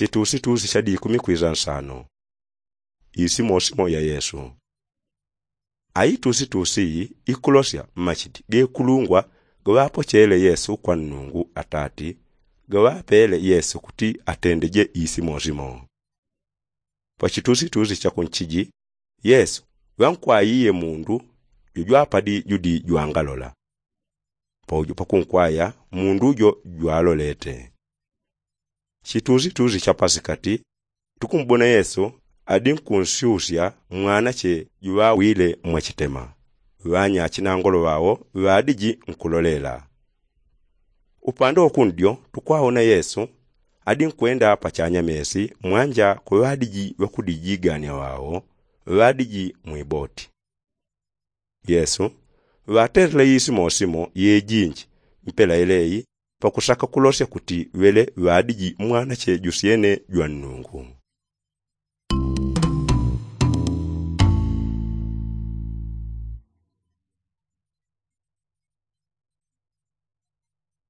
Chitusi cha 15 Isimo ya Yesu. Tusi ikulosya machiti gekulungwa gawapochele Yesu kwa Nnungu Atati gawapele Yesu kuti atendeje isimo. Pachitusi cha kunchiji Yesu wankwayiye mundu yujwapadi judi jwangalola. Pauju pakunkwaya mundu jo jwalolete. Chitusi cha Pasikati tukumbona Yesu adinkunsyusya mwana che juwawile mwachitema. Wanya chinangolo wawo wadiji nkulolela. Upande okundyo tukwaona Yesu adinkwenda pachanya mesi mwanja kwa wadiji wakudijigania wawo wadiji mwiboti. Yesu waterle isimo yejinji mpela eleyi pakusaka kulosya kuti wele wadiji mwana che jusiene jwa Nnungu.